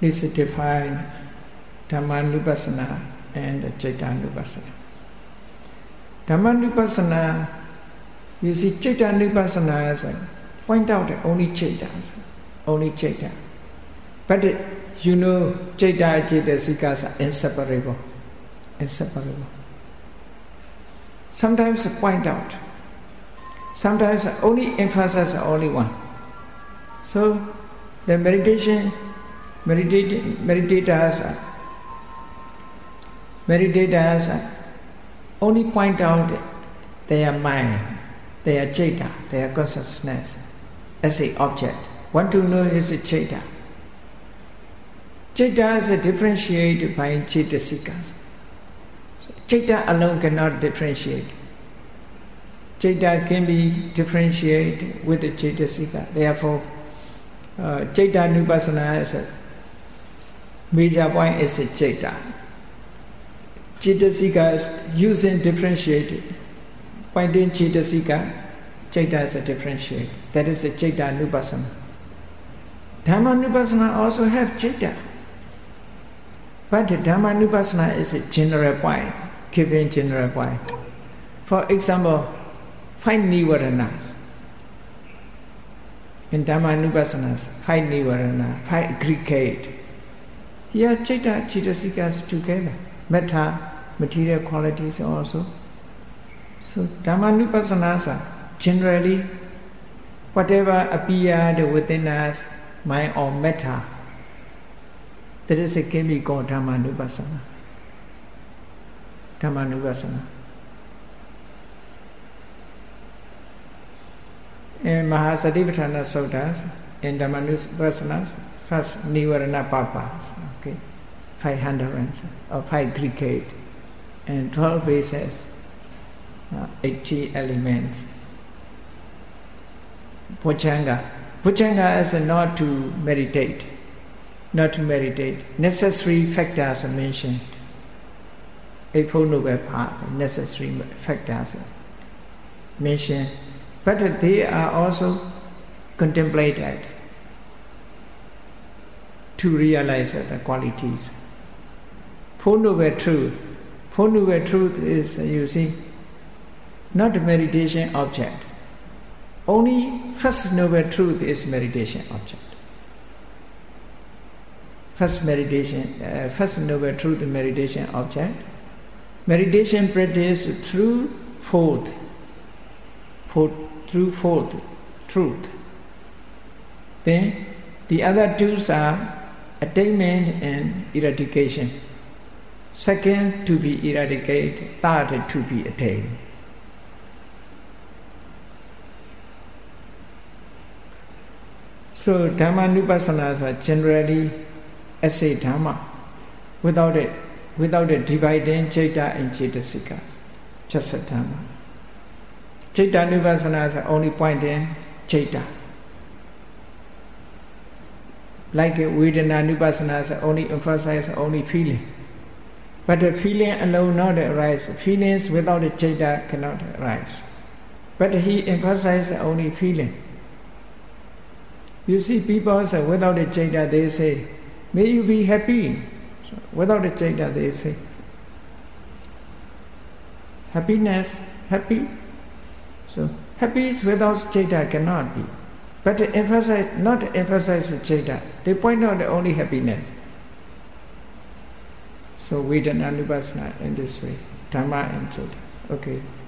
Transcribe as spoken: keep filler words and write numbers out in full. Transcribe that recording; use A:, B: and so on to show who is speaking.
A: Please define Dhammanupassana and Cittanupassana. Dhammanupassana, you see, Cittanupassana is a point out only Citta, only Citta. But you know, Citta and Ceitasikas are inseparable, inseparable. Sometimes point out, sometimes only emphasize only one. So the meditation, meditate, meditators, meditators only point out their mind, their Citta, their consciousness as an object. Want to know is a Citta. Citta is differentiated by Ceitasikas. Citta alone cannot differentiate. Citta can be differentiated with the Caitasika. Therefore, uh, Cittanupassana is a major point is a Citta. Caitasika is using differentiated. Pointing Caitasika, Citta is a differentiate. That is a Cittanupassana. Dhammanupassana also have Citta. But Dhammanupassana is a general point, giving general point. For example, five nivaranas. In Dhammanupassana, five nivarana, five aggregate. Here, Citta, Ceitasikas together. Metta, material qualities also. So, Dhammanupassana are generally whatever appeared within us, mind or metta. That is a can be called Dhammanupassana. Dhammanupassana. In Mahasatipatthana Suttas, in Dhammanupassana, first Nivarana Papas, okay, five hundred or five aggregate, and twelve bases, uh, eighty elements. Bojjhanga. Bojjhanga is not to meditate. Not to meditate. Necessary factors are mentioned. Eightfold Noble Path, necessary factors are mentioned. But they are also contemplated to realize the qualities. Four Noble Truth. Four Noble Truth is, you see, not a meditation object. Only First Noble Truth is meditation object. First meditation, uh, first noble truth meditation object. Meditation practice through fourth, fourth through fourth truth. Then the other two are attainment and eradication. Second to be eradicated, third to be attained. So Dhammanupassana are generally as a Dhamma, without it, without it dividing Citta and Ceitasikas, just a Dhamma. Cittanupassana are only pointing Citta. Like Vedananupassana are only emphasize only feeling. But the feeling alone not arise. Feelings without a Citta cannot arise. But he emphasizes only feeling. You see, people say without a Citta, they say, may you be happy. So without a Citta, they say, happiness, happy. So happy is without Citta cannot be. But to emphasize, not to emphasize the Citta, they point out only happiness. So Vedananupassana in this way, Dhamma and Citta. Okay.